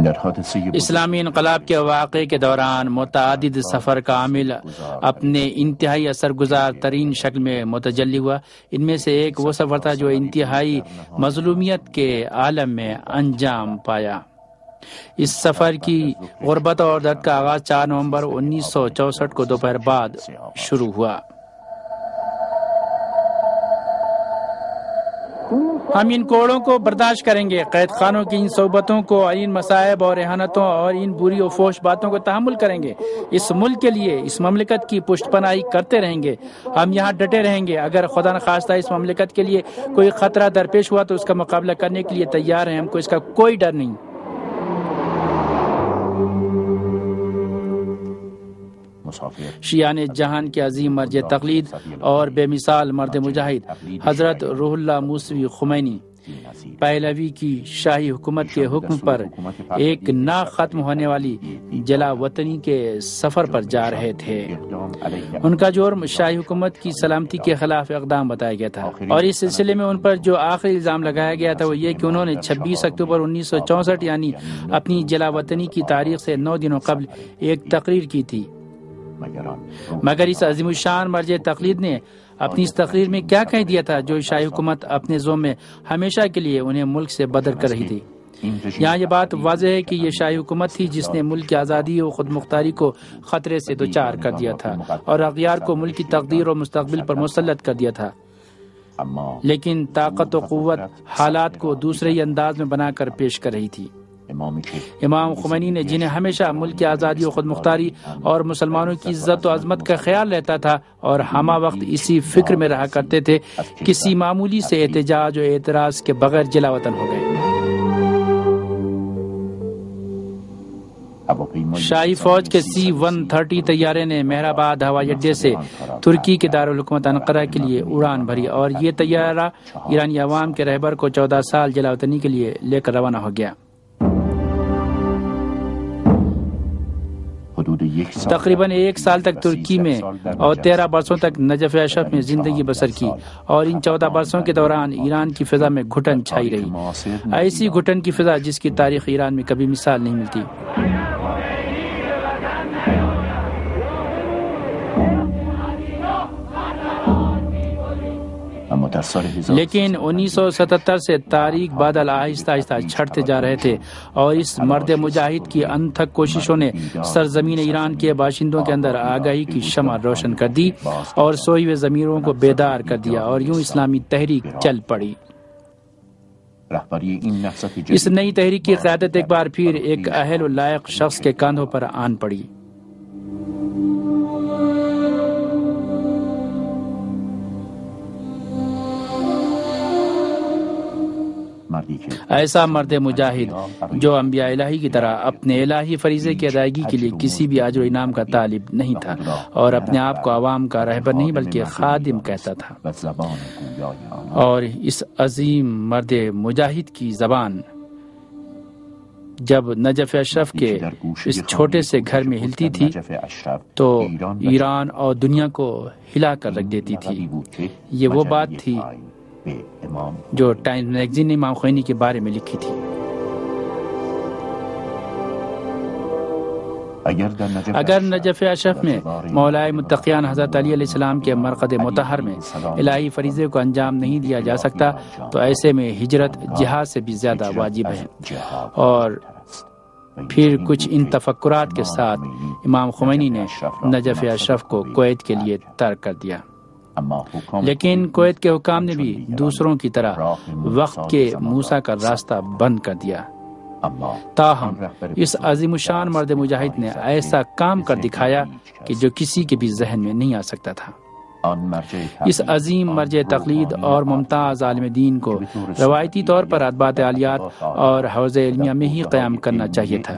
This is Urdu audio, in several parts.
اسلامی انقلاب کے واقعے کے دوران متعدد سفر کا عامل اپنے انتہائی اثرگزار ترین شکل میں متجلی ہوا۔ ان میں سے ایک وہ سفر تھا جو انتہائی مظلومیت کے عالم میں انجام پایا۔ اس سفر کی غربت اور درد کا آغاز 4 نومبر 1964 کو دوپہر بعد شروع ہوا۔ ہم ان کوڑوں کو برداشت کریں گے، قید خانوں کی ان صحبتوں کو، ان مصائب اور اہانتوں اور ان بری و فحش باتوں کو تحمل کریں گے۔ اس ملک کے لیے، اس مملکت کی پشت پناہی کرتے رہیں گے۔ ہم یہاں ڈٹے رہیں گے۔ اگر خدا نخواستہ اس مملکت کے لیے کوئی خطرہ درپیش ہوا تو اس کا مقابلہ کرنے کے لیے تیار ہیں۔ ہم کو اس کا کوئی ڈر نہیں۔ شیعان جہان کے عظیم مرجع تقلید اور بے مثال مرد مجاہد حضرت روح اللہ موسوی خمینی پہلوی کی شاہی حکومت کے حکم پر ایک نہ ختم ہونے والی جلا وطنی کے سفر پر جا رہے تھے۔ ان کا جرم شاہی حکومت کی سلامتی کے خلاف اقدام بتایا گیا تھا، اور اس سلسلے میں ان پر جو آخری الزام لگایا گیا تھا وہ یہ کہ انہوں نے 26 اکتوبر 1964 یعنی اپنی جلا وطنی کی تاریخ سے 9 دنوں قبل ایک تقریر کی تھی۔ مگر اس عظیم الشان مرجع تقلید نے اپنی اس تقریر میں کیا کہہ دیا تھا جو شاہی حکومت اپنے ذمے میں ہمیشہ کے لیے انہیں ملک سے بدر کر رہی تھی؟ یہاں یہ بات واضح ہے کہ یہ شاہی حکومت تھی جس نے ملک کی آزادی و خود مختاری کو خطرے سے دوچار کر دیا تھا اور اغیار کو ملک کی تقدیر اور مستقبل پر مسلط کر دیا تھا، لیکن طاقت و قوت حالات کو دوسرے ہی انداز میں بنا کر پیش کر رہی تھی۔ امام خمینی نے، جنہیں ہمیشہ ملک کی آزادی و خود مختاری اور مسلمانوں کی عزت و عظمت کا خیال رہتا تھا اور ہمہ وقت اسی فکر میں رہا کرتے تھے، کسی معمولی سے احتجاج و اعتراض کے بغیر جلا وطن ہو گئے۔ شاہی فوج کے C-130 طیارے نے مہر آباد ہوائی اڈے سے ترکی کے دارالحکومت انقرہ کے لیے اڑان بھری، اور یہ طیارہ ایرانی عوام کے رہبر کو 14 سال جلا وطنی کے لیے لے کر روانہ ہو گیا۔ تقریباً 1 سال تک ترکی میں اور 13 برسوں تک نجف اشرف میں زندگی بسر کی، اور ان 14 برسوں کے دوران ایران کی فضا میں گھٹن چھائی رہی، ایسی گھٹن کی فضا جس کی تاریخ ایران میں کبھی مثال نہیں ملتی۔ لیکن 1977 سے تاریخ بادل آہستہ آہستہ چھٹتے جا رہے تھے، اور اس مرد مجاہد کی انتھک کوششوں نے سرزمین ایران کے باشندوں کے اندر آگاہی کی شمع روشن کر دی اور سوئے ہوئے ضمیروں کو بیدار کر دیا، اور یوں اسلامی تحریک چل پڑی۔ اس نئی تحریک کی قیادت ایک بار پھر ایک اہل و لائق شخص کے کاندھوں پر آن پڑی۔ ایسا مرد مجاہد جو انبیاء الہی کی طرح اپنے الہی فریضے کی ادائیگی کے لیے کسی بھی اجر و انعام کا طالب نہیں تھا، اور اپنے آپ کو عوام کا رہبر نہیں بلکہ خادم کہتا تھا۔ اور اس عظیم مرد مجاہد کی زبان جب نجف اشرف کے اس چھوٹے سے گھر میں ہلتی تھی تو ایران اور دنیا کو ہلا کر رکھ دیتی تھی۔ یہ وہ بات تھی جو ٹائمز میگزین نے امام خمینی کے بارے میں لکھی تھی۔ اگر نجف اشرف میں مولائے متقیان حضرت علی علیہ السلام کے مرقد مطہر میں الہی فریضے کو انجام نہیں دیا جا سکتا تو ایسے میں ہجرت جہاد سے بھی زیادہ واجب ہے۔ اور پھر کچھ ان تفکرات کے ساتھ امام خمینی نے نجف اشرف کو کویت کے لیے ترک کر دیا، لیکن کویت کے حکام نے بھی دوسروں کی طرح وقت کے موسیٰ کا راستہ بند کر دیا۔ تاہم اس عظیم الشان مرد مجاہد نے ایسا کام کر دکھایا کہ جو کسی کے بھی ذہن میں نہیں آ سکتا تھا۔ اس عظیم مرجع تقلید اور ممتاز عالم دین کو روایتی طور پر ادبات عالیات اور حوزہ علمیہ میں ہی قیام کرنا چاہیے تھا،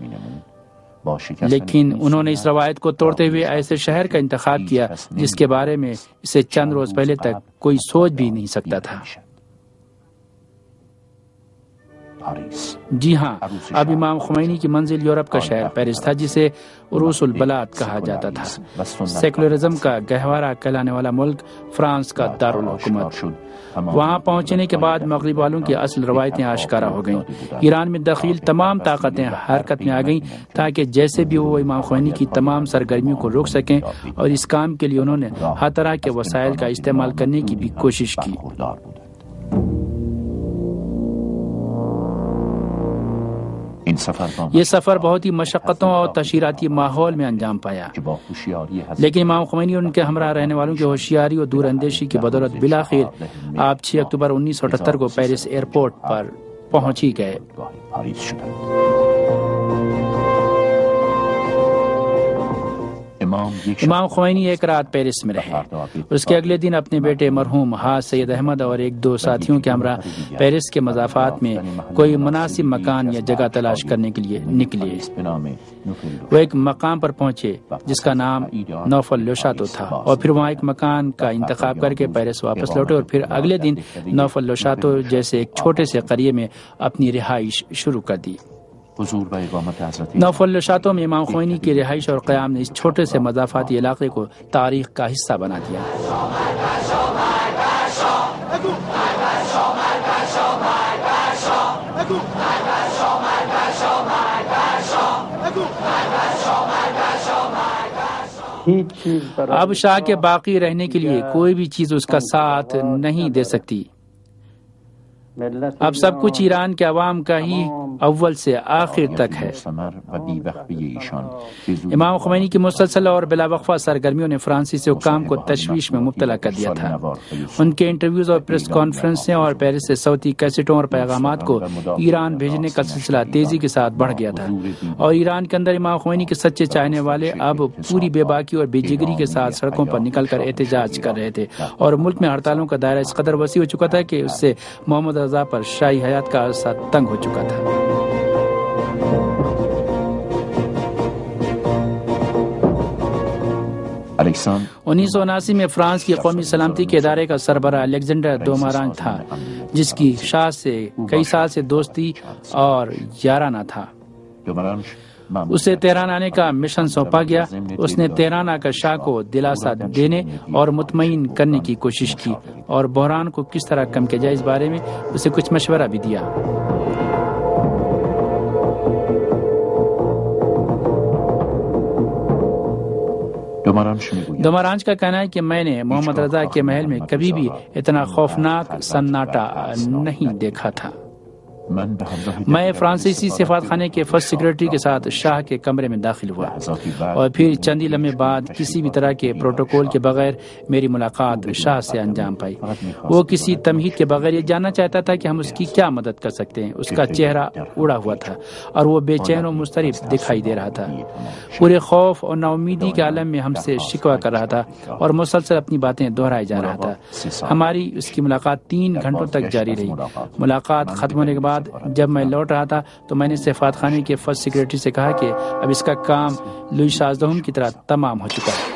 لیکن انہوں نے اس روایت کو توڑتے ہوئے ایسے شہر کا انتخاب کیا جس کے بارے میں اسے چند روز پہلے تک کوئی سوچ بھی نہیں سکتا تھا۔ جی ہاں، اب امام خمینی کی منزل یورپ کا شہر پیرس تھا، جسے عروس البلاد کہا جاتا تھا۔ سیکولرزم کا گہوارہ کہلانے والا ملک فرانس کا دارالحکومت۔ وہاں پہنچنے کے بعد مغرب والوں کی اصل روایتیں آشکارا ہو گئیں۔ ایران میں دخیل تمام طاقتیں حرکت میں آ گئیں تاکہ جیسے بھی وہ امام خمینی کی تمام سرگرمیوں کو روک سکیں، اور اس کام کے لیے انہوں نے ہر طرح کے وسائل کا استعمال کرنے کی بھی کوشش کی۔ یہ سفر بہت ہی مشقتوں اور تشہیراتی ماحول میں انجام پایا، لیکن امام خمینی اور ان کے ہمراہ رہنے والوں کی ہوشیاری اور دور اندیشی کی بدولت بالآخر آپ 6 اکتوبر 1978 کو پیرس ایئرپورٹ پر پہنچ ہی گئے۔ امام خمینی ایک رات پیرس میں رہے، اس کے اگلے دن اپنے بیٹے مرحوم حاج سید احمد اور 1-2 ساتھیوں کے ہمراہ پیرس کے مضافات میں کوئی مناسب مکان یا جگہ تلاش کرنے کے لیے نکلے۔ وہ ایک مقام پر پہنچے جس کا نام نوفل لوشاتو تھا، اور پھر وہاں ایک مکان کا انتخاب کر کے پیرس واپس لوٹے، اور پھر اگلے دن نوفل لوشاتو جیسے ایک چھوٹے سے قریے میں اپنی رہائش شروع کر دی۔ نوفل لوشاتو میں امام خمینی کی رہائش اور قیام نے اس چھوٹے سے مضافاتی علاقے کو تاریخ کا حصہ بنا دیا۔ اب شاہ کے باقی رہنے کے لیے کوئی بھی چیز اس کا ساتھ نہیں دے سکتی۔ اب سب کچھ ایران کے عوام کا ہی اول سے آخر تک ہے۔ امام خمینی کی مسلسل اور بلا وقفہ سرگرمیوں نے فرانسیسی حکام کو تشویش میں مبتلا کر دیا تھا۔ ان کے انٹرویوز اور پریس کانفرنسیں اور پیرس سے صوتی کیسٹوں اور پیغامات کو ایران بھیجنے کا سلسلہ تیزی کے ساتھ بڑھ گیا تھا، اور ایران کے اندر امام خمینی کے سچے چاہنے والے اب پوری بے باکی اور بے جگری کے ساتھ سڑکوں پر نکل کر احتجاج کر رہے تھے، اور ملک میں ہڑتالوں کا دائرہ اس قدر وسیع ہو چکا تھا کہ اس سے محمد رضا پر شاہی حیات کا عرصہ تنگ ہو چکا تھا۔ الیکسان 1979 میں فرانس کی قومی سلامتی کے ادارے کا سربراہ الیگزینڈر دومارانگ تھا، جس کی شاہ سے کئی سال سے دوستی اور یارانہ تھا۔ اسے تہران آنے کا مشن سونپا گیا۔ اس نے تہران آ کر شاہ کو دلاسا دینے اور مطمئن کرنے کی کوشش کی، اور بحران کو کس طرح کم کیا جائے اس بارے میں اسے کچھ مشورہ بھی دیا۔ دومارانج کا کہنا ہے کہ میں نے محمد رضا کے محل میں کبھی بھی اتنا خوفناک سناٹا نہیں دیکھا تھا۔ میں فرانسیسی سفارت خانے کے فرسٹ سیکرٹری کے ساتھ شاہ کے کمرے میں داخل ہوا، اور پھر چند ہی لمحے بعد کسی بھی طرح کے پروٹوکول کے بغیر میری ملاقات شاہ سے انجام پائی۔ وہ کسی تمہید کے بغیر یہ جاننا چاہتا تھا کہ ہم اس کی کیا مدد کر سکتے ہیں۔ اس کا چہرہ اڑا ہوا تھا اور وہ بے چین و مضطرب دکھائی دے رہا تھا، پورے خوف اور ناامیدی کے عالم میں ہم سے شکوہ کر رہا تھا اور مسلسل اپنی باتیں دہرائے جا رہا تھا۔ ہماری اس کی ملاقات 3 گھنٹوں تک جاری رہی۔ ملاقات ختم ہونے کے بعد جب میں لوٹ رہا تھا تو میں نے سفارت خانے کے فرسٹ سیکرٹری سے کہا کہ اب اس کا کام لوئی 16 کی طرح تمام ہو چکا ہے۔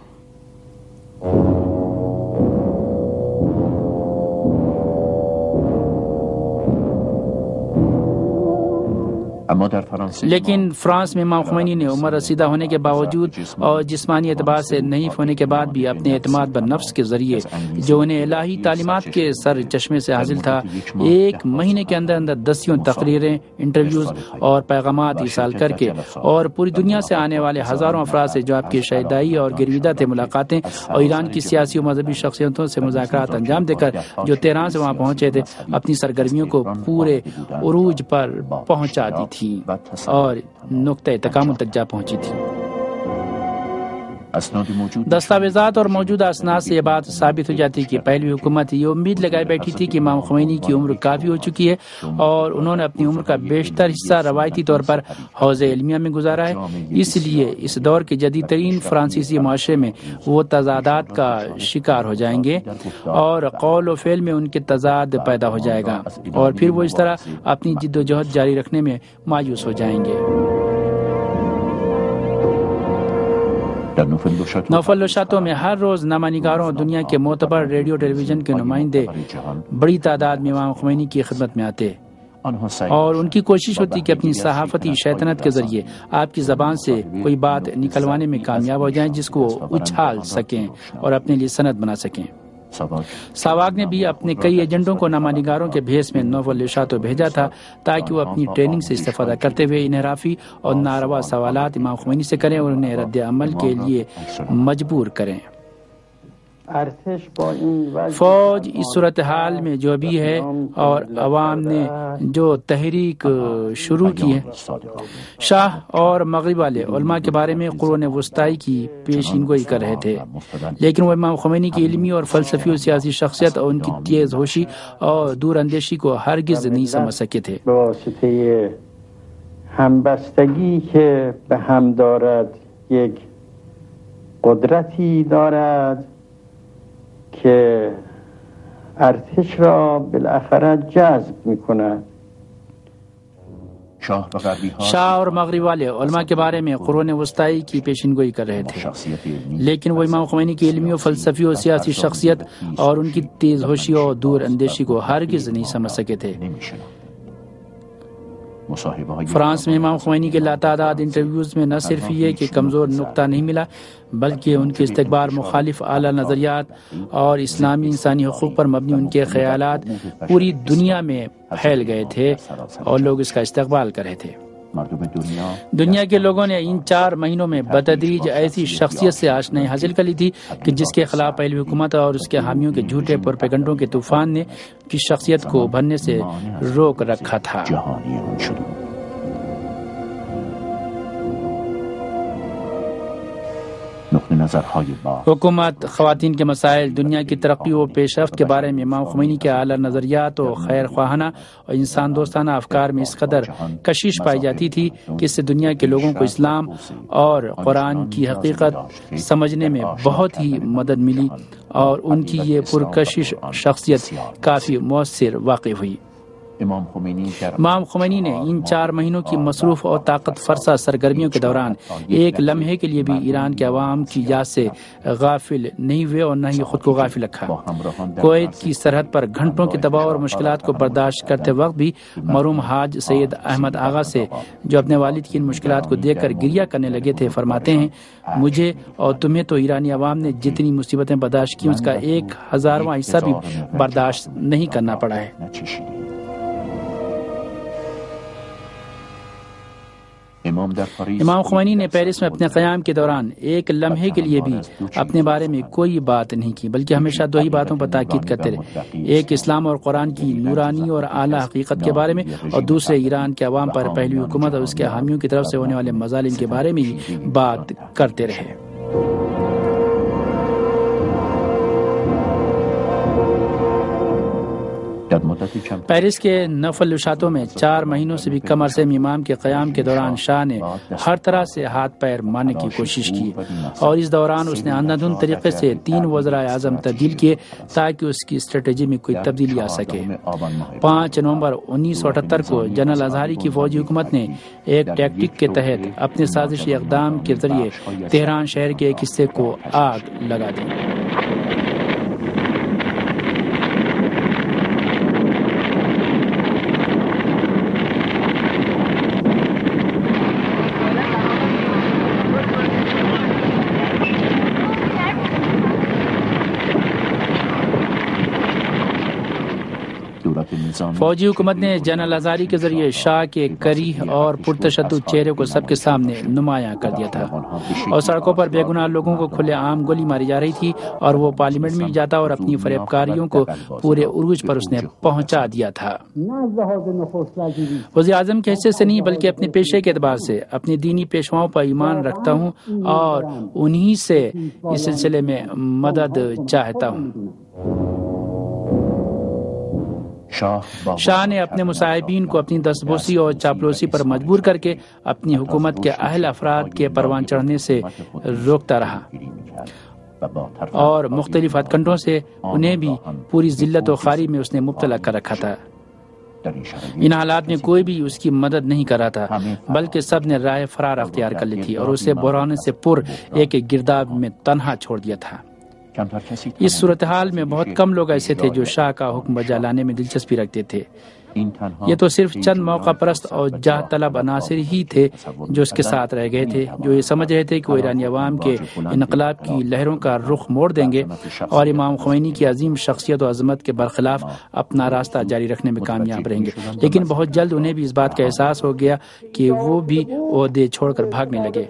لیکن فرانس میں امام خمینی نے عمر رسیدہ ہونے کے باوجود اور جسمانی اعتبار سے ضعیف ہونے کے بعد بھی اپنے اعتماد بر نفس کے ذریعے جو انہیں الہی تعلیمات کے سر چشمے سے حاصل تھا، 1 مہینے کے اندر 10 تقریریں، انٹرویوز اور پیغامات ارسال کر کے اور پوری دنیا سے آنے والے ہزاروں افراد سے جو آپ کی شہدائی اور گرویدہ تھے ملاقاتیں، اور ایران کی سیاسی و مذہبی شخصیتوں سے مذاکرات انجام دے کر جو تہران سے وہاں پہنچے تھے، اپنی سرگرمیوں کو پورے عروج پر پہنچا دی تھی اور نقطۂ تکامل تک جا پہنچی تھی۔ دستاویزات اور موجودہ اسناد سے یہ بات ثابت ہو جاتی کہ پہلوی حکومت یہ امید لگائے بیٹھی تھی کہ امام خمینی کی عمر کافی ہو چکی ہے اور انہوں نے اپنی عمر کا بیشتر حصہ روایتی طور پر حوزہ علمیہ میں گزارا ہے، اس لیے اس دور کے جدید ترین فرانسیسی معاشرے میں وہ تضادات کا شکار ہو جائیں گے اور قول و فعل میں ان کے تضاد پیدا ہو جائے گا، اور پھر وہ اس طرح اپنی جد و جہد جاری رکھنے میں مایوس ہو جائیں گے۔ نوفل لوشاتو میں ہر روز نامہ نگاروں اور دنیا کے معتبر ریڈیو ٹیلی ویژن کے نمائندے بڑی تعداد میں امام خمینی کی خدمت میں آتے۔ اور ان کی کوشش ہوتی کہ اپنی صحافتی شیطنت کے ذریعے آپ کی زبان سے کوئی بات نکلوانے میں کامیاب ہو جائیں جس کو اچھال سکیں اور اپنے لیے سند بنا سکیں۔ ساواگ نے بھی اپنے کئی ایجنٹوں کو نامہ نگاروں کے بھیس میں نوول ارشاد بھیجا تھا تاکہ وہ اپنی ٹریننگ سے استفادہ کرتے ہوئے انحرافی اور ناروا سوالات امام خمینی سے کریں اور انہیں رد عمل کے لیے مجبور کریں۔ فوج اس صورتحال میں جو بھی ہے اور عوام نے جو تحریک شروع کی ہے، شاہ اور مغرب والے علماء کے بارے میں قرون وسطی کی پیشین گوئی کر رہے تھے، لیکن وہ امام خمینی کی علمی اور فلسفی اور سیاسی شخصیت اور ان کی تیز ہوشی اور دور اندیشی کو ہرگز نہیں سمجھ سکے تھے۔ همبستگی که به هم دارد یک قدرتی دارد که ارتش را بالاخره جذب می‌کند۔ شاہ اور مغرب والے علماء کے بارے میں قرون وسطی کی پیشین گوئی کر رہے تھے، لیکن وہ امام خمینی کی علمی و فلسفی اور سیاسی شخصیت اور ان کی تیز ہوشی اور دور اندیشی کو ہرگز نہیں سمجھ سکے تھے۔ فرانس میں امام خمینی کے لاتعداد انٹرویوز میں نہ صرف یہ کہ کمزور نقطہ نہیں ملا بلکہ ان کے استقبال مخالف اعلیٰ نظریات اور اسلامی انسانی حقوق پر مبنی ان کے خیالات پوری دنیا میں پھیل گئے تھے اور لوگ اس کا استقبال کر رہے تھے۔ دنیا کے لوگوں نے ان 4 مہینوں میں بتدریج ایسی شخصیت سے آشنائی حاصل کر لی تھی کہ جس کے خلاف پہلوی حکومت اور اس کے حامیوں کے جھوٹے پروپیگنڈوں کے طوفان نے کی شخصیت کو ابھرنے سے روک رکھا تھا۔ حکومت، خواتین کے مسائل، دنیا کی ترقی و پیش رفت کے بارے میں امام خمینی کے اعلیٰ نظریات و خیر خواہانہ اور انسان دوستانہ افکار میں اس قدر کشش پائی جاتی تھی کہ اس سے دنیا کے لوگوں کو اسلام اور قرآن کی حقیقت سمجھنے میں بہت ہی مدد ملی اور ان کی یہ پرکشش شخصیت کافی مؤثر واقع ہوئی۔ امام خمینی نے ان 4 مہینوں کی مصروف اور طاقت فرسا سرگرمیوں کے دوران ایک لمحے کے لیے بھی ایران کے عوام کی یاد سے غافل نہیں ہوئے اور نہ ہی خود کو غافل رکھا۔ کویت کی سرحد پر گھنٹوں کے دباؤ اور مشکلات کو برداشت کرتے وقت بھی مرحوم حاج سید احمد آغا سے، جو اپنے والد کی ان مشکلات کو دیکھ کر گریہ کرنے لگے تھے، فرماتے ہیں، مجھے اور تمہیں تو ایرانی عوام نے جتنی مصیبتیں برداشت کی اس کا 1000واں حصہ بھی برداشت نہیں کرنا پڑا ہے۔ امام خمینی نے پیرس میں اپنے قیام کے دوران ایک لمحے کے لیے بھی اپنے بارے میں کوئی بات نہیں کی بلکہ ہمیشہ 2 ہی باتوں پر تاکید کرتے رہے، ایک اسلام اور قرآن کی نورانی اور اعلیٰ حقیقت کے بارے میں، اور دوسرے ایران کے عوام پر پہلوی حکومت اور اس کے حامیوں کی طرف سے ہونے والے مظالم کے بارے میں ہی بات کرتے رہے۔ پیرس کے نفل نشاتوں میں 4 مہینوں سے بھی کم عرصے میں امام کے قیام کے دوران شاہ نے ہر طرح سے ہاتھ پیر مارنے کی کوشش کی اور اس دوران اس نے اندھادھند طریقے سے 3 وزرائے اعظم تبدیل کیے تاکہ اس کی اسٹریٹجی میں کوئی تبدیلی آ سکے۔ 5 نومبر 1978 کو جنرل اظہری کی فوجی حکومت نے ایک ٹیکٹک کے تحت اپنے سازشی اقدام کے ذریعے تہران شہر کے ایک حصے کو آگ لگا دی۔ فوجی حکومت نے جنرل اظہری کے ذریعے شاہ کے کریہ اور پرتشدد چہرے کو سب کے سامنے نمایاں کر دیا تھا اور سڑکوں پر بے گناہ لوگوں کو کھلے عام گولی ماری جا رہی تھی اور وہ پارلیمنٹ میں جاتا اور اپنی فریب کاریوں کو پورے عروج پر اس نے پہنچا دیا تھا۔ وزیر اعظم کے حصے سے نہیں بلکہ اپنے پیشے کے اعتبار سے اپنی دینی پیشواؤں پر ایمان رکھتا ہوں اور انہی سے اس سلسلے میں مدد چاہتا ہوں۔ شاہ نے اپنے مصاحبین کو اپنی دستبوسی اور چاپلوسی پر مجبور کر کے اپنی حکومت کے اہل افراد کے پروان چڑھنے سے روکتا رہا اور مختلف ہتھ کنڈوں سے انہیں بھی پوری ذلت و خواری میں اس نے مبتلا کر رکھا تھا۔ ان حالات میں کوئی بھی اس کی مدد نہیں کر رہا تھا بلکہ سب نے رائے فرار اختیار کر لی تھی اور اسے بحران سے پر ایک گرداب میں تنہا چھوڑ دیا تھا۔ اس صورتحال میں بہت کم لوگ ایسے تھے جو شاہ کا حکم بجا لانے میں دلچسپی رکھتے تھے۔ یہ تو صرف چند موقع پرست اور جاہ طلب عناصر ہی تھے جو اس کے ساتھ رہ گئے تھے، جو یہ سمجھ رہے تھے کہ وہ ایرانی عوام کے انقلاب کی لہروں کا رخ موڑ دیں گے اور امام خمینی کی عظیم شخصیت و عظمت کے برخلاف اپنا راستہ جاری رکھنے میں کامیاب رہیں گے۔ لیکن بہت جلد انہیں بھی اس بات کا احساس ہو گیا کہ وہ بھی عہدے چھوڑ کر بھاگنے لگے۔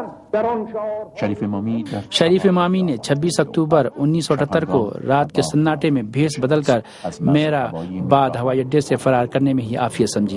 شریف امامی نے 26 اکتوبر 1978 کو رات کے سناٹے میں بھیس بدل کر میرا بعد ہوائی اڈے سے فرار کرنے میں ہی عافیت سمجھی۔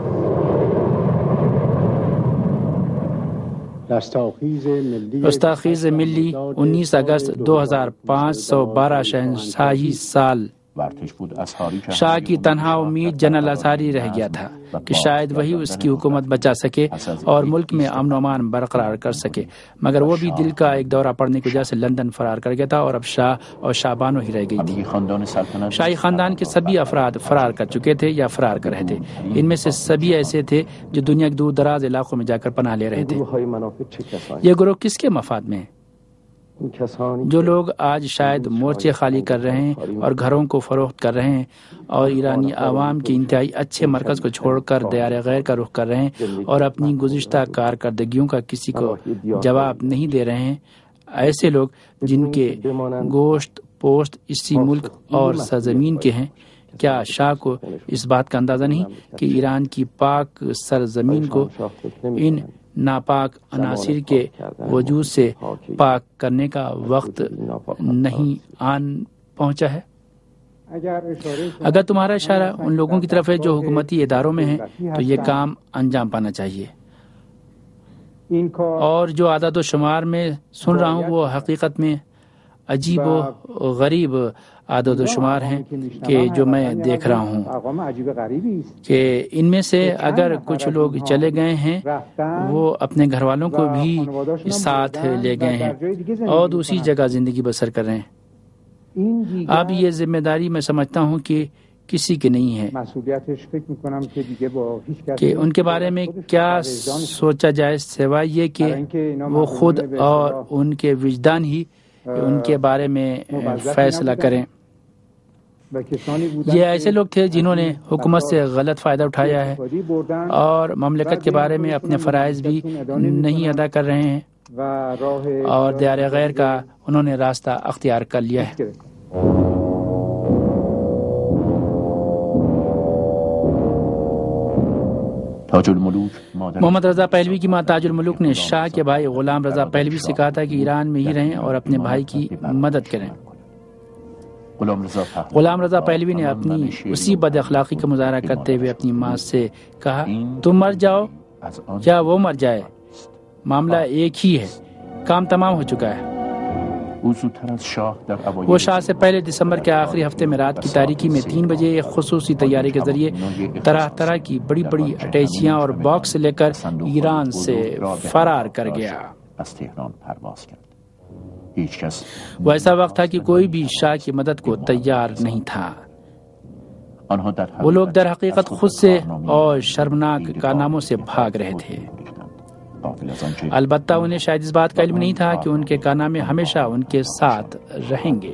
رستاخیز ملی 19 اگست 2512 شہنشاہی سال شاہ کی تنہا امید جنرل اظہری رہ گیا تھا کہ شاید وہی اس کی حکومت بچا سکے اور ملک میں امن و امان برقرار کر سکے، مگر وہ بھی دل کا ایک دورہ پڑنے کی وجہ سے لندن فرار کر گیا تھا اور اب شاہ اور شاہ بانو ہی رہ گئی تھی۔ شاہی خاندان کے سبھی افراد فرار کر چکے تھے یا فرار کر رہے تھے۔ ان میں سے سبھی ایسے تھے جو دنیا کے دور دراز علاقوں میں جا کر پناہ لے رہے تھے۔ یہ گروہ کس کے مفاد میں؟ جو لوگ آج شاید مورچے خالی کر رہے ہیں اور گھروں کو فروخت کر رہے ہیں اور ایرانی عوام کے انتہائی اچھے مرکز کو چھوڑ کر دیار غیر کا رخ کر رہے ہیں اور اپنی گزشتہ کارکردگیوں کا کسی کو جواب نہیں دے رہے ہیں، ایسے لوگ جن کے گوشت پوشت اسی ملک اور سرزمین کے ہیں، کیا شاہ کو اس بات کا اندازہ نہیں کہ ایران کی پاک سرزمین کو ان ناپاک عناصر کے وجود سے پاک کرنے کا وقت نہیں آن پہنچا ہے؟ اگر تمہارا اشارہ ان لوگوں کی طرف ہے جو حکومتی اداروں میں ہیں تو یہ کام انجام پانا چاہیے، اور جو اعداد و شمار میں سن رہا ہوں وہ حقیقت میں عجیب و غریب اعداد و شمار ہیں کہ جو میں دیکھ رہا ہوں کہ ان میں سے اگر کچھ لوگ چلے گئے ہیں وہ اپنے گھر والوں کو بھی ساتھ لے گئے ہیں اور دوسری جگہ زندگی بسر کر رہے ہیں۔ اب یہ ذمہ داری میں سمجھتا ہوں کہ کسی کی نہیں ہے کہ ان کے بارے میں کیا سوچا جائے، سوائے یہ کہ وہ خود اور ان کے وجدان ہی ان کے بارے میں فیصلہ کریں۔ یہ ایسے لوگ تھے جنہوں نے حکومت سے غلط فائدہ اٹھایا ہے اور مملکت کے بارے میں اپنے فرائض بھی نہیں ادا کر رہے ہیں اور دیار غیر کا انہوں نے راستہ اختیار کر لیا ہے۔ محمد رضا پہلوی کی ماں تاج الملوک نے شاہ کے بھائی غلام رضا پہلوی سے کہا تھا کہ ایران میں ہی رہیں اور اپنے بھائی کی مدد کریں۔ غلام رضا پہلوی نے اپنی اسی بد اخلاقی کا مظاہرہ کرتے ہوئے اپنی ماں سے کہا، تم مر جاؤ یا وہ مر جائے، معاملہ ایک ہی ہے، کام تمام ہو چکا ہے۔ وہ شاہ سے پہلے دسمبر کے آخری ہفتے میں رات کی تاریکی میں 3 بجے ایک خصوصی طیارے کے ذریعے طرح طرح کی بڑی بڑی اٹیچیاں اور باکس لے کر ایران سے فرار کر گیا۔ وہ ایسا وقت تھا کہ کوئی بھی شاہ کی مدد کو تیار نہیں تھا۔ وہ لوگ در حقیقت خود سے اور شرمناک کارناموں سے بھاگ رہے تھے۔ البتہ انہیں شاید اس بات کا علم نہیں تھا کہ ان کے کارنامے ہمیشہ ان کے ساتھ رہیں گے۔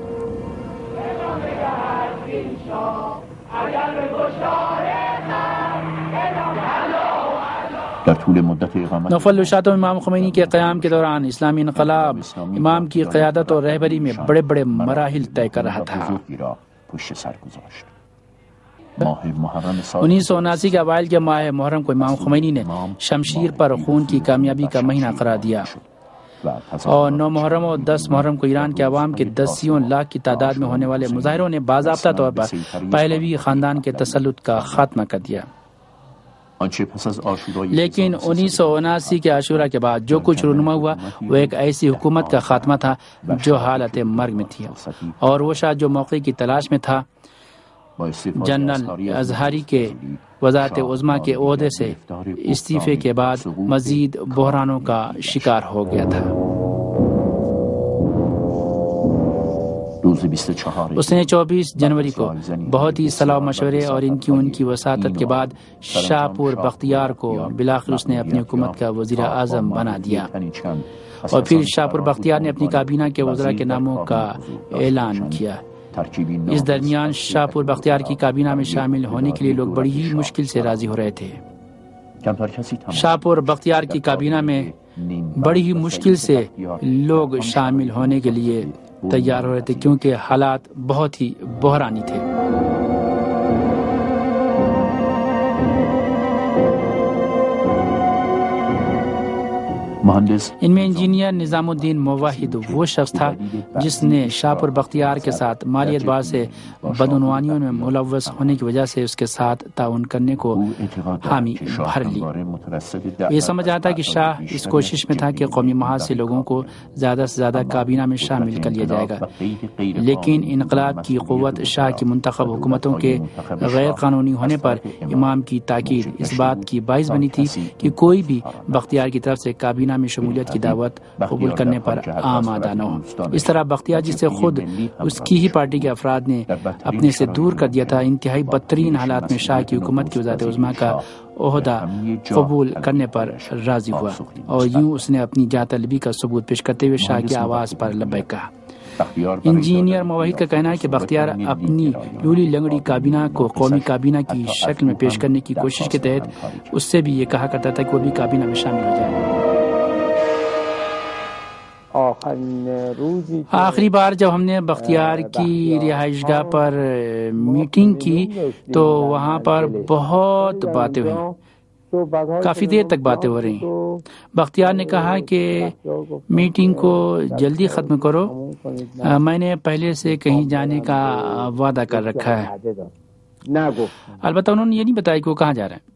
نوفل نشاط امام خمینی کے قیام کے دوران اسلامی انقلاب امام کی قیادت اور رہبری میں بڑے بڑے مراحل طے کر رہا تھا۔ 1979 کے اوائل کے ماہ محرم کو امام خمینی نے شمشیر پر خون کی کامیابی کا مہینہ قرار دیا اور 9 محرم اور 10 محرم کو ایران کے عوام کے دسیوں لاکھ کی تعداد میں ہونے والے مظاہروں نے باضابطہ طور پر پہلوی خاندان کے تسلط کا خاتمہ کر دیا۔ لیکن 1979 کے عاشورہ کے بعد جو کچھ رونما ہوا وہ ایک ایسی حکومت کا خاتمہ تھا جو حالت مرگ میں تھی، اور وہ شاہ جو موقع کی تلاش میں تھا جنرل اظہری کے وزارت عظمیٰ کے عہدے سے استعفے کے بعد مزید بحرانوں کا شکار ہو گیا تھا۔ اس نے 24 جنوری کو بہت ہی صلاح مشورے اور ان کی وساطت کے بعد شاہ پور بختیار کو بالآخر اس نے اپنی حکومت کا وزیر اعظم بنا دیا، اور پھر شاہ پور بختیار نے اپنی کابینہ کے وزراء کے ناموں کا اعلان کیا۔ اس درمیان شاہپور بختیار کی کابینہ میں شامل ہونے کے لیے لوگ بڑی ہی مشکل سے راضی ہو رہے تھے۔ شاہپور بختیار کی کابینہ میں بڑی ہی مشکل سے لوگ شامل ہونے کے لیے تیار ہو رہے تھے کیونکہ حالات بہت ہی بحرانی تھے۔ ان میں انجینئر نظام الدین موحد وہ شخص تھا جس نے شاہپور بختیار کے ساتھ مالی اعتبار سے بدعنوانیوں میں ملوث ہونے کی وجہ سے اس کے ساتھ تعاون کرنے کو حامی بھر لی۔ یہ سمجھ آتا کہ شاہ اس کوشش میں تھا کہ قومی محاذ سے لوگوں کو زیادہ سے زیادہ کابینہ میں شامل کر لیا جائے گا، لیکن انقلاب کی قوت شاہ کی منتخب حکومتوں کے غیر قانونی ہونے پر امام کی تاکید اس بات کی باعث بنی تھی کہ کوئی بھی بختیار کی طرف سے کابینہ میں شمولیت کی دعوت قبول کرنے پر آمادہ نہ ہو۔ اس طرح بختیار جسے خود اس کی ہی پارٹی کے افراد نے اپنے سے دور کر دیا تھا، انتہائی بدترین حالات میں شاہ کی حکومت کی وزارت عظمیٰ کا عہدہ قبول کرنے پر راضی ہوا، اور یوں اس نے اپنی جاہ طلبی کا ثبوت پیش کرتے ہوئے شاہ کی آواز پر لبیک کہا۔ انجینئر موحد کا کہنا ہے کہ بختیار اپنی لولی لنگڑی کابینہ کو قومی کابینہ کی شکل میں پیش کرنے کی کوشش کے تحت اس سے بھی یہ کہا کرتا تھا کہ وہ بھی کابینہ میں شامل ہو جائے۔ آخری بار جب ہم نے بختیار کی رہائش گاہ پر میٹنگ کی تو وہاں پر بہت باتیں ہوئیں، کافی دیر تک باتیں ہو رہی۔ بختیار نے کہا کہ میٹنگ کو جلدی ختم کرو، میں نے پہلے سے کہیں جانے کا وعدہ کر رکھا ہے۔ البتہ انہوں نے یہ نہیں بتایا کہ وہ کہاں جا رہے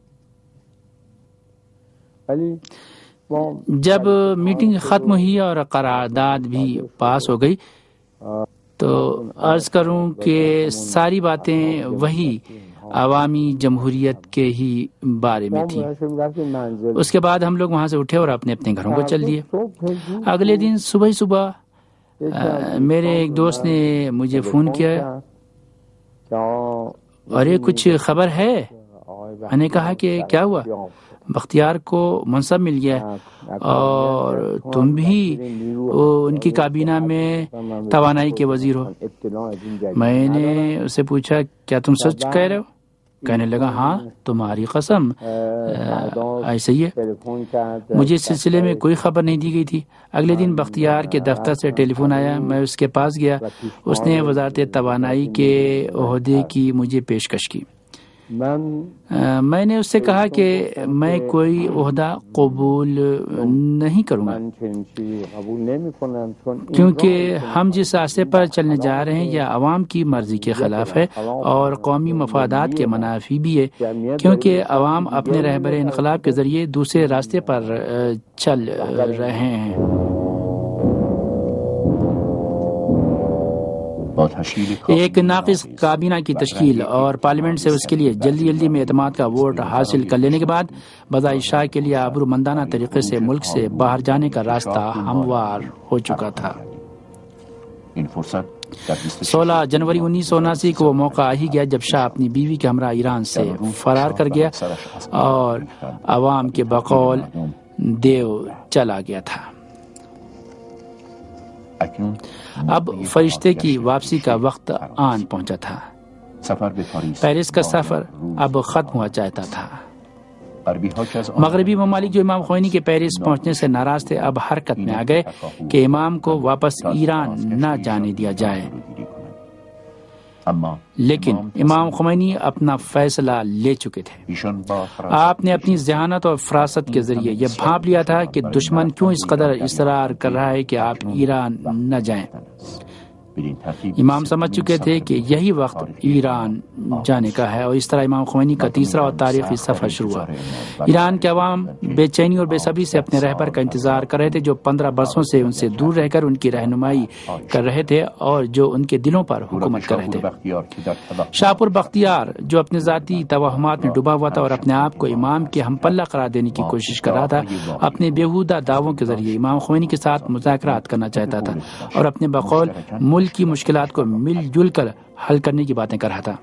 ہیں۔ جب میٹنگ ختم ہوئی اور قرارداد بھی پاس ہو گئی تو عرض کروں کہ ساری باتیں وہی عوامی جمہوریت کے ہی بارے میں تھی۔ اس کے بعد ہم لوگ وہاں سے اٹھے اور اپنے اپنے گھروں کو چل دیے۔ اگلے دن صبح میرے ایک دوست نے مجھے فون کیا، ارے کچھ خبر ہے؟ میں نے کہا کہ کیا ہوا؟ بختیار کو منصب مل گیا اور تم بھی ان کی کابینہ میں توانائی کے وزیر ہو۔ میں نے اسے پوچھا کیا تم سچ کہہ رہے ہو؟ کہنے لگا ہاں تمہاری قسم ایسے ہی ہے۔ مجھے اس سلسلے میں کوئی خبر نہیں دی گئی تھی۔ اگلے دن بختیار کے دفتر سے ٹیلی فون آیا، میں اس کے پاس گیا، اس نے وزارت توانائی کے عہدے کی مجھے پیشکش کی۔ میں نے اس سے کہا کہ میں کوئی عہدہ قبول نہیں کروں گا کیونکہ ہم جس راستے پر چلنے جا رہے ہیں یہ عوام کی مرضی کے خلاف ہے اور قومی مفادات کے منافی بھی ہے، کیونکہ عوام اپنے رہبر انقلاب کے ذریعے دوسرے راستے پر چل رہے ہیں۔ ایک ناقص کابینہ کی تشکیل اور پارلیمنٹ سے اس کے لیے جلدی میں اعتماد کا ووٹ حاصل کر لینے کے بعد بذائے شاہ کے لیے آبرومندانہ طریقے سے ملک سے باہر جانے کا راستہ ہموار ہو چکا تھا۔ 16 جنوری 1979 کو وہ موقع آ ہی گیا جب شاہ اپنی بیوی کے ہمراہ ایران سے فرار کر گیا اور عوام کے بقول دیو چلا گیا تھا۔ اب فرشتے کی واپسی کا وقت آن پہنچا تھا۔ پیرس کا سفر اب ختم ہوا چاہتا تھا۔ مغربی ممالک جو امام خمینی کے پیرس پہنچنے سے ناراض تھے اب حرکت میں آ گئے کہ امام کو واپس ایران نہ جانے دیا جائے، لیکن امام خمینی اپنا فیصلہ لے چکے تھے۔ آپ نے اپنی ذہانت اور فراست کے ذریعے یہ بھانپ لیا تھا کہ دشمن کیوں اس قدر اصرار کر رہا ہے کہ آپ ایران نہ جائیں۔ امام سمجھ چکے تھے کہ یہی وقت ایران جانے کا ہے، اور اس طرح امام خمینی کا تیسرا اور تاریخی سفر شروع ہوا۔ ایران کے عوام بے چینی اور بے صبری سے اپنے رہبر کا انتظار کر رہے تھے جو 15 برسوں سے ان سے دور رہ کر ان کی رہنمائی کر رہے تھے اور جو ان کے دلوں پر حکومت کر رہے تھے۔ شاہپور بختیار جو اپنے ذاتی توہمات میں ڈوبا ہوا تھا اور اپنے آپ کو امام کے ہم پلہ قرار دینے کی کوشش کر رہا تھا، اپنے بیہودہ دعووں کے ذریعے امام خمینی کے ساتھ مذاکرات کرنا چاہتا تھا اور اپنے بقول ملک کی مشکلات کو مل جل کر حل کرنے کی باتیں کر رہا تھا۔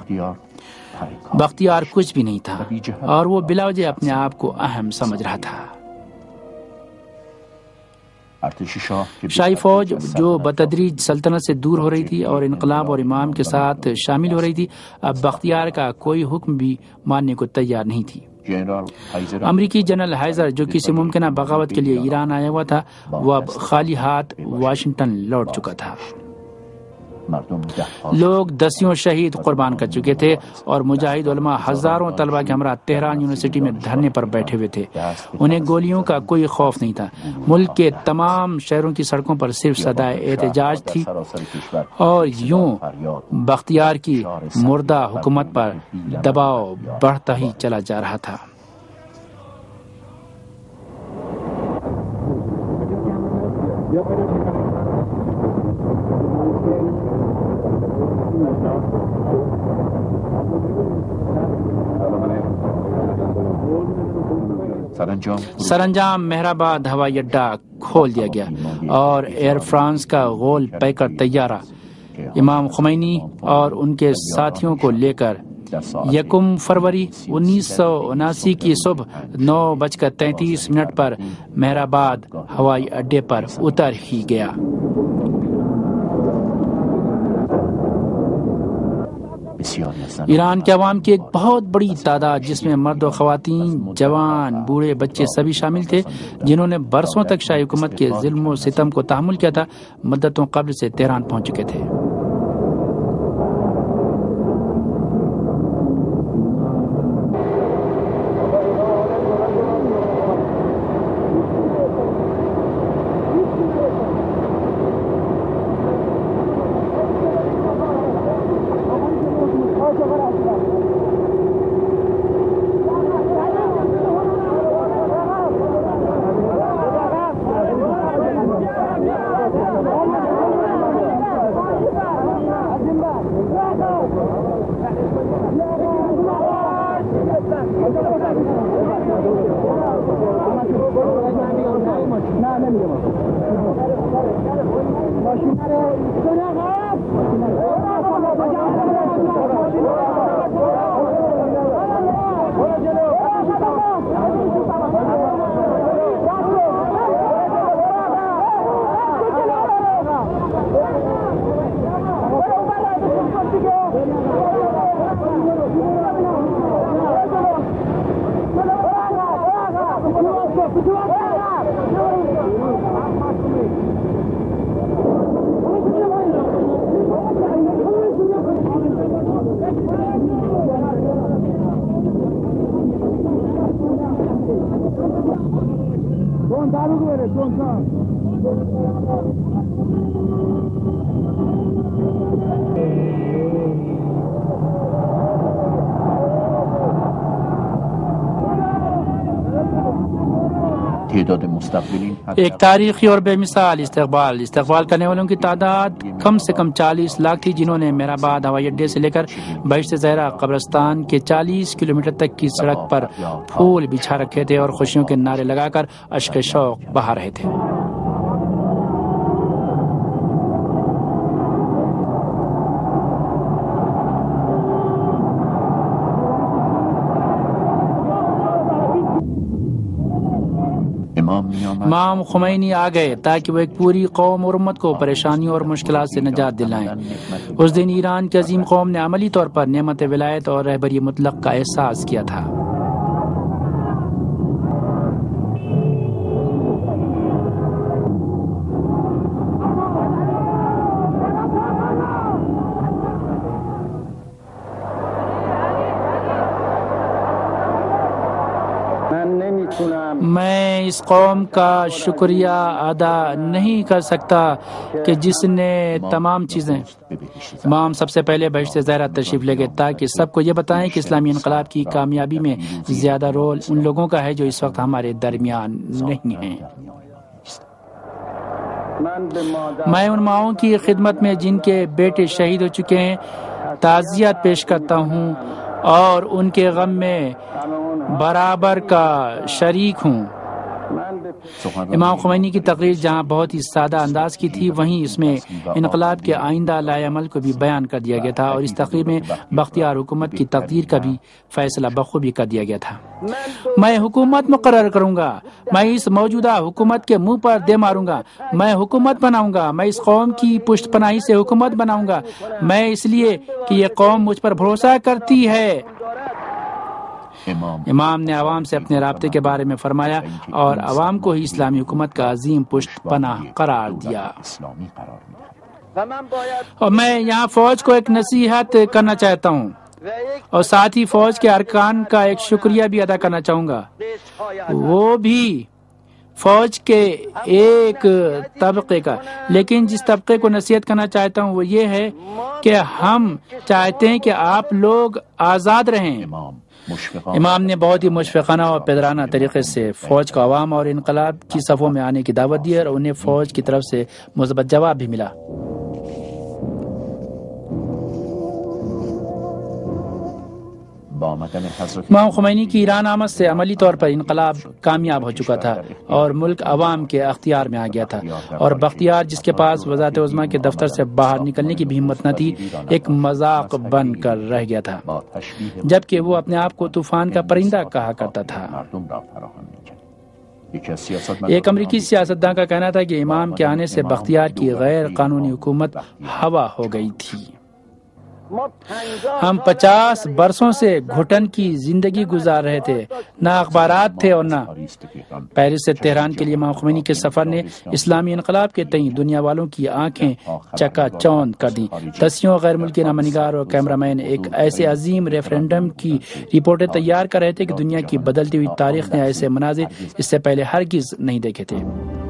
بختیار کچھ بھی نہیں تھا اور وہ بلا وجہ اپنے آپ کو اہم سمجھ رہا تھا۔ شاہی فوج جو بتدریج سلطنت سے دور ہو رہی تھی اور انقلاب اور امام کے ساتھ شامل ہو رہی تھی، اب بختیار کا کوئی حکم بھی ماننے کو تیار نہیں تھی۔ امریکی جنرل ہائزر جو کسی ممکنہ بغاوت کے لیے ایران آیا ہوا تھا، وہ اب خالی ہاتھ واشنگٹن لوٹ چکا تھا۔ لوگ دسیوں شہید قربان کر چکے تھے اور مجاہد علماء ہزاروں طلبہ کے ہمراہ تہران یونیورسٹی میں دھرنے پر بیٹھے ہوئے تھے۔ انہیں گولیوں کا کوئی خوف نہیں تھا۔ ملک کے تمام شہروں کی سڑکوں پر صرف صدائے احتجاج تھی اور یوں بختیار کی مردہ حکومت پر دباؤ بڑھتا ہی چلا جا رہا تھا۔ سرانجام مہرآباد ہوائی اڈہ کھول دیا گیا اور ایئر فرانس کا غول پیکر طیارہ امام خمینی اور ان کے ساتھیوں کو لے کر 1 فروری 1979 کی صبح 9:33 پر مہرآباد ہوائی اڈے پر اتر ہی گیا۔ ایران کے عوام کی ایک بہت بڑی تعداد، جس میں مرد و خواتین، جوان، بوڑھے، بچے سبھی شامل تھے، جنہوں نے برسوں تک شاہی حکومت کے ظلم و ستم کو تحمل کیا تھا، مدتوں قبل سے تہران پہنچ چکے تھے۔ ایک تاریخی اور بے مثال استقبال کرنے والوں کی تعداد کم سے کم 40 لاکھ تھی، جنہوں نے مہرآباد ہوائی اڈے سے لے کر بہشت زہرا قبرستان کے 40 کلومیٹر تک کی سڑک پر پھول بچھا رکھے تھے اور خوشیوں کے نعرے لگا کر اشک شوق بہا رہے تھے۔ امام خمینی آ گئے تاکہ وہ ایک پوری قوم اور امت کو پریشانیوں اور مشکلات سے نجات دلائیں۔ اس دن ایران کی عظیم قوم نے عملی طور پر نعمت ولایت اور رہبری مطلق کا احساس کیا تھا۔ میں اس قوم کا شکریہ ادا نہیں کر سکتا کہ جس نے تمام چیزیں۔ امام سب سے پہلے بہشت زہرا تشریف لے گئے تاکہ سب کو یہ بتائیں کہ اسلامی انقلاب کی کامیابی میں زیادہ رول ان لوگوں کا ہے جو اس وقت ہمارے درمیان نہیں ہیں۔ میں ان ماؤں کی خدمت میں جن کے بیٹے شہید ہو چکے ہیں تعزیت پیش کرتا ہوں اور ان کے غم میں برابر کا شریک ہوں۔ امام خمینی کی تقریر جہاں بہت ہی سادہ انداز کی تھی، وہیں اس میں انقلاب کے آئندہ لائحہ عمل کو بھی بیان کر دیا گیا تھا، اور اس تقریر میں بختیار حکومت کی تقدیر کا بھی فیصلہ بخوبی کر دیا گیا تھا۔ میں حکومت مقرر کروں گا، میں اس موجودہ حکومت کے منہ پر دے ماروں گا، میں حکومت بناؤں گا، میں اس قوم کی پشت پناہی سے حکومت بناؤں گا، میں اس لیے کہ یہ قوم مجھ پر بھروسہ کرتی ہے۔ امام نے عوام سے اپنے رابطے کے بارے میں فرمایا اور عوام کو ہی اسلامی حکومت کا عظیم پشت پناہ قرار دیا۔ اور میں یہاں فوج کو ایک نصیحت کرنا چاہتا ہوں، اور ساتھ ہی فوج کے ارکان کا ایک شکریہ بھی ادا کرنا چاہوں گا، وہ بھی فوج کے ایک طبقے کا، لیکن جس طبقے کو نصیحت کرنا چاہتا ہوں وہ یہ ہے کہ ہم چاہتے ہیں کہ آپ لوگ آزاد رہیں۔ امام نے بہت ہی مشفقانہ اور پیدرانہ طریقے سے فوج کو عوام اور انقلاب کی صفوں میں آنے کی دعوت دی، اور انہیں فوج کی طرف سے مثبت جواب بھی ملا۔ امام خمینی کی ایران آمد سے عملی طور پر انقلاب کامیاب ہو چکا تھا اور ملک عوام کے اختیار میں آ گیا تھا، اور بختیار جس کے پاس وزارت عظمیٰ کے دفتر سے باہر نکلنے کی بھی ہمت نہ تھی، ایک مذاق بن کر رہ گیا تھا، جبکہ وہ اپنے آپ کو طوفان کا پرندہ کہا کرتا تھا۔ ایک امریکی سیاستداں کا کہنا تھا کہ امام کے آنے سے بختیار کی غیر قانونی حکومت ہوا ہو گئی تھی۔ ہم 50 برسوں سے گھٹن کی زندگی گزار رہے تھے، نہ اخبارات تھے اور نہ پیرس سے تہران کے لیے امام خمینی کے سفر نے اسلامی انقلاب کے تئیں دنیا والوں کی آنکھیں چکا چوند کر دیں۔ دسیوں غیر ملکی نامہ نگار اور کیمرہ مین ایک ایسے عظیم ریفرنڈم کی رپورٹیں تیار کر رہے تھے کہ دنیا کی بدلتی ہوئی تاریخ نے ایسے مناظر اس سے پہلے ہرگز نہیں دیکھے تھے۔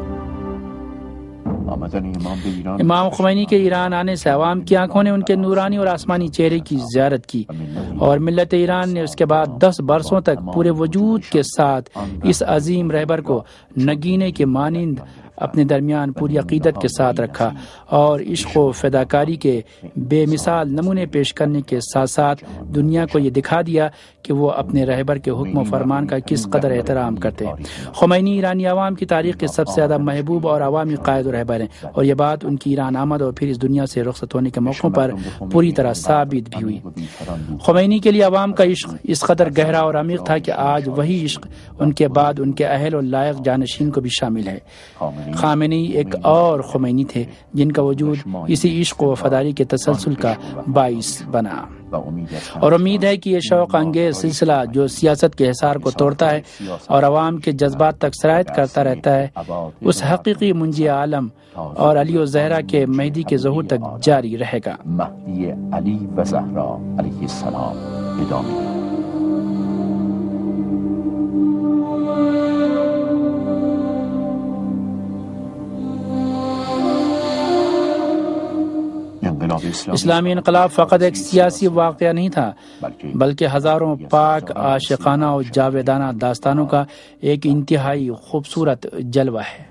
امام خمینی کے ایران آنے سے عوام کی آنکھوں نے ان کے نورانی اور آسمانی چہرے کی زیارت کی، اور ملت ایران نے اس کے بعد 10 برسوں تک پورے وجود کے ساتھ اس عظیم رہبر کو نگینے کے مانند اپنے درمیان پوری عقیدت کے ساتھ رکھا، اور عشق و فداکاری کے بے مثال نمونے پیش کرنے کے ساتھ ساتھ دنیا کو یہ دکھا دیا کہ وہ اپنے رہبر کے حکم و فرمان کا کس قدر احترام کرتے ہیں۔ خمینی ایرانی عوام کی تاریخ کے سب سے زیادہ محبوب اور عوامی قائد و رہبر ہیں، اور یہ بات ان کی ایران آمد اور پھر اس دنیا سے رخصت ہونے کے موقعوں پر پوری طرح ثابت بھی ہوئی۔ خمینی کے لیے عوام کا عشق اس قدر گہرا اور عمیق تھا کہ آج وہی عشق ان کے بعد ان کے اہل اور لائق جانشین کو بھی شامل ہے۔ خامنئی ایک اور خمینی تھے جن کا وجود اسی عشق و وفاداری کے تسلسل کا باعث بنا، اور امید ہے کہ یہ شوق انگیز سلسلہ جو سیاست کے حصار کو توڑتا ہے اور عوام کے جذبات تک سرایت کرتا رہتا ہے، اس حقیقی منجی عالم اور علی و زہرا کے مہدی کے ظہور تک جاری رہے گا۔ مہدی علی و زہرا علیہ السلام ادامه. اسلامی انقلاب فقط ایک سیاسی واقعہ نہیں تھا، بلکہ ہزاروں پاک عاشقانہ اور جاویدانہ داستانوں کا ایک انتہائی خوبصورت جلوہ ہے۔